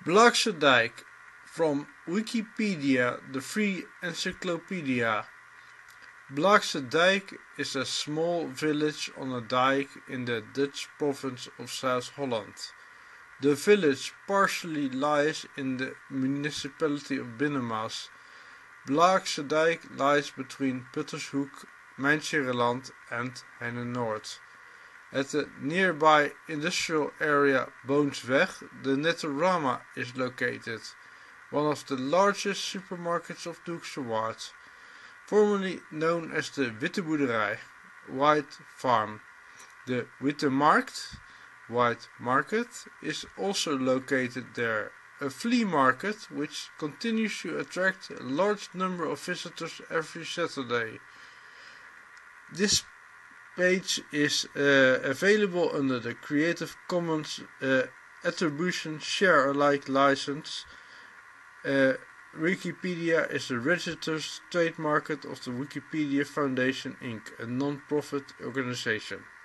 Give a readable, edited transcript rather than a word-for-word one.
Blakse Dijk, from Wikipedia, the free encyclopedia. Blakse Dijk is a small village on a dike in the Dutch province of South Holland. The village partially lies in the municipality of Binnenmaas. Blakse Dijk lies between Puttershoek, Mijnsheerenland and Heine-Noord. At the nearby industrial area Boonsweg, the Netorama is located, one of the largest supermarkets of the Hoekse Waard, formerly known as the Witte Boerderij, White Farm. The Witte Markt, White Market, is also located there, a flea market which continues to attract a large number of visitors every Saturday. This page is available under the Creative Commons Attribution Share Alike license. Wikipedia is a registered trademark of the Wikipedia Foundation Inc., a non-profit organization.